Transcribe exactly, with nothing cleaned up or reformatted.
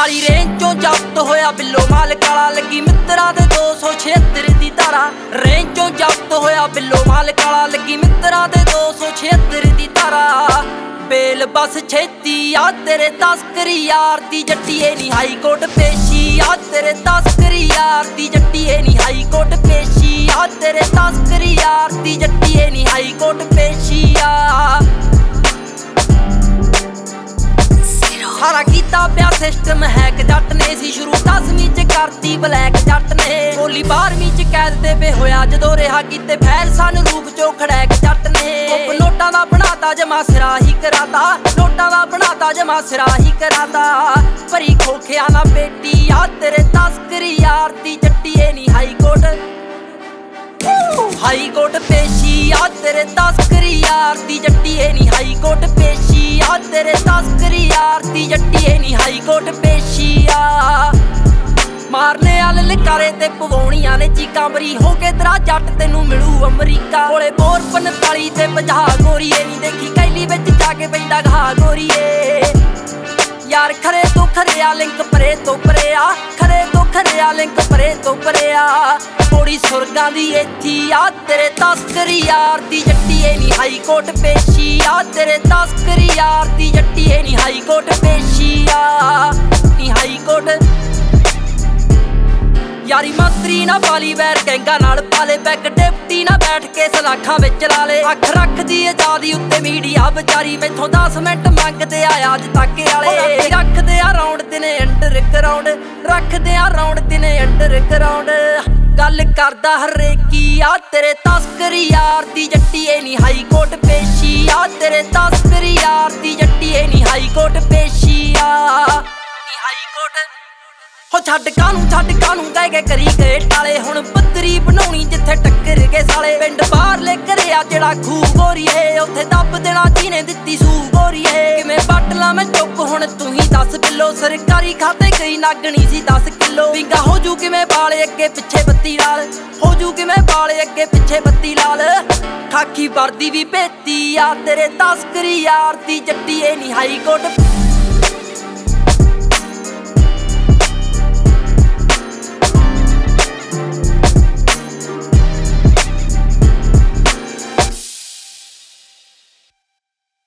ਕਾਲੀ range ਚੋਂ ਜ਼ਬਤ ਹੋਇਆ ਬਿੱਲੋ ਮਾਲ ਕਾਲਾ ਲੱਗੀ ਮਿੱਤਰਾਂ ਦੇ ਦੋ ਸੌ ਛਿਅੱਤਰ ਦੀ ਧਾਰਾ। ਰੇਂਜ ਚੋਂ ਜ਼ਬਤ ਹੋਇਆ ਬਿੱਲੋ ਮਾਲ ਕਾਲਾ ਲੱਗੀ ਮਿੱਤਰਾਂ ਦੇ ਦੋ ਸੌ ਛਿਅੱਤਰ ਦੀ ਧਾਰਾ। ਬੇਲ ਬਸ ਛੇਤੀ ਆ ਤੇਰੇ ਤਸਕਰੀ ਯਾਰ ਦੀ ਜੱਟੀਏ ਨੀ ਹਾਈ ਕੋਰਟ ਪੇਸ਼ੀ ਆ ਤੇਰੇ ਤਸਕਰੀ ਯਾਰ ਦੀ ਜੱਟੀਏ ਨੀ ਹਾਈ ਕੋਰਟ ਪੇਸ਼ੀ ਆ ਤੇਰੇ ਤਸਕਰੀ ਯਾਰ ਦੀ ਜੱਟੀਏ ਨੀ ਹਾਈ ਕੋਰਟ ਪੇਸ਼ੀ ਆ। ਸਾਰਾ ਕੀਤਾ ਪਿਆ ਸਿਸਟਮ ਹੈਕ ਜੱਟ ਨੇ ਸੀ ਸ਼ੁਰੂ ਦਸਵੀਂ ਚ ਕਰਤੀ ਬਲੈਕ ਜੱਟ ਨੇ। ਬੋਲੀ ਬਾਰਵੀਂ ਚ ਕੈਦ ਤੇ ਵੇ ਹੋਇਆ ਜਦੋਂ ਰਿਹਾ ਕੀਤੇ ਫੈਲ ਸਨ ਰੂਪ ਚੋਂ ਖੜੈਕ ਜੱਟ ਨੇ। ਨੋਟਾਂ ਦਾ ਬਣਾਤਾ ਜਮਾ ਸਿਰਾ ਹੀ ਕਰਾਤਾ ਨੋਟਾਂ ਦਾ ਬਣਾਤਾ ਜਮਾ ਸਿਰਾ ਹੀ ਕਰਾਤਾ। ਭਰੀ ਖੋਖਿਆ ਨਾ ਬੇਟੀ ਆ ਤੇਰੇ ਤਸਕਰੀ ਯਾਰ ਦੀ ਜੱਟੀਏ ਨੀ ਹਾਈ ਕੋਰਟ ਹਾਈ ਕੋਰਟ ਪੇਸ਼ੀ ਆ ਤੇਰੇ ਤਸਕਰੀ ਯਾਰ ਦੀ ਜੱਟੀਏ ਨੀ ਹਾਈ ਕੋਰਟ ਪੇਸ਼ੀ ਆ ਤੇਰੇ ਤਸਕਰੀ ਯਾਰ ਦੀ ਜੱਟੀਏ ਨੀ ਹਾਈ ਕੋਰਟ ਪੇਸ਼ੀ ਆ। ਮਾਰਨੇ ਵਾਲੇ ਲਕਾਰੇ ਤੇ ਪਵਾਉਣੀਆਂ ਨੇ ਚੀਕਾਂ ਬਰੀ ਹੋ ਕੇ ਤੇਰਾ ਜੱਟ ਤੈਨੂੰ ਮਿਲੂ ਅਮਰੀਕਾ ਕੋਲੇ ਬੋਰ ਪੰਤਾਲੀ ਤੇ ਪੰਜਾਹ ਗੋਰੀਏ ਨੀ ਦੇਖੀ ਕੈਲੀ ਵਿੱਚ ਜਾ ਕੇ ਪੈਂਦਾ ਘਾ ਗੋਰੀਏ। ਯਾਰ ਖਰੇ ਤੋਂ ਖਰਿਆ ਲਿੰਕ ਪਰੇ ਤੋਂ ਪਰੇ ਆ ਖਰੇ ਤੋਂ ਖਰਿਆ ਲਿੰਕ ਪਰੇ ਤੋਂ ਪਰੇ ਆ। ਥੋੜੀ ਸੁਰਗਾਂ ਦੀ ਏਥੀ ਆ ਤੇਰੇ ਤਸਕਰੀ ਯਾਰ ਦੀ ਜੱਟੀਏ ਨੀ ਹਾਈ ਕੋਰਟ ਪੇਸ਼ੀ ਆ ਤੇਰੇ ਤਸਕਰੀ ਯਾਰ ਦੀ ਜੱਟੀਏ ਨੀ ਹਾਈ ਕੋਰਟ ਪੇਸ਼ੀ ਆ ਨੀ ਹਾਈ ਕੋਰਟ। ਯਾਰੀ ਮੰਤਰੀ ਨਾ ਪਾਲੀ ਵੈਰ ਗੈਂਗਾ ਨਾਲ ਪਾਲੇ ਬੈਕ ਡਿਪਟੀ ਨਾ ਬੈਠ ਕੇ ਸਲਾਖਾਂ ਵਿੱਚ ਲਾ ਲੇ। ਅੱਖ ਰੱਖਦੀ ਆਜ਼ਾਦੀ ਉੱਤੇ ਮੀਡੀਆ ਵਿਚਾਰੀ ਮੈਥੋਂ ਦਸ ਮਿੰਟ ਮੰਗਦੇ ਆ ਅੱਜ ਤੱਕ ਵਾਲੇ। ਰੱਖਦੇ ਆ ਰੌਂਡ ਦਿਨੇ ਅੰਡਰ ਗਰਾਊਂਡ ਰੱਖਦੇ ਆ ਰੌਂਡ ਦਿਨੇ ਅੰਡਰ ਗਰਾਊਂਡ। ਗੱਲ ਕਰਦਾ ਹਰੇਕੀ ਆ ਤੇਰੇ ਤਸਕਰੀ ਯਾਰ ਦੀ ਜੱਟੀਏ ਨੀ ਹਾਈ ਕੋਰਟ ਪੇਸ਼ੀ ਆ ਤੇਰੇ ਤਸਕਰੀ ਯਾਰ ਦੀ ਜੱਟੀਏ ਨੀ ਹਾਈ ਕੋਰਟ ਪੇਸ਼ੀ ਆ ਨੀ ਹਾਈ ਕੋਰਟ। ਹੋ ਛੱਡ ਕਾਨੂੰ ਛੱਡ ਕਾਨੂੰ ਕਹਿ ਕੇ ਕਰੀ ਗਏ ਟਾਲੇ ਹੁਣ ਪੱਤਰੀ ਬਣਾਉਣੀ ਜਿੱਥੇ ਟੱਕਰ ਗਏ ਸਾਲੇ। ਪਿੰਡ ਬਾਹਰਲੇ ਕਰਿਆ ਜਿਹੜਾ ਖੂਹ ਗੋਰੀਏ ਉੱਥੇ ਦੱਬ ਦੇਣਾ ਜਿਹਨੇ ਦਿੱਤੀ ਸੂ ਗੋਰੀਏ। ਕਿਵੇਂ ਵੱਟ ਲਾ ਮੈਂ ਚੁੱਪ ਹੁਣ ਤੂੰ ਹੀ ਦੱਸ ਬਿੱਲੋ ਸਰਕਾਰੀ ਖਾਤੇ ਗਈ ਨਾਗਣੀ ਸੀ ਦਸ ਕਿਲੋ। ਵਿੰਗਾ ਹੋ ਜੂ ਕਿਵੇਂ ਬਾਲੇ ਅੱਗੇ ਪਿੱਛੇ ਬੱਤੀ ਲਾਲ ਹੋ ਜੂ ਕਿਵੇਂ ਬਾਲੇ ਅੱਗੇ ਪਿੱਛੇ ਬੱਤੀ ਲਾਲ। ਖਾਕੀ ਵਰਦੀ ਵੀ ਭੇਤੀ ਆ ਤੇਰੇ ਤਸਕਰੀ ਯਾਰ ਦੀ ਜੱਟੀਏ ਨੀ ਹਾਈ ਕੋਰਟ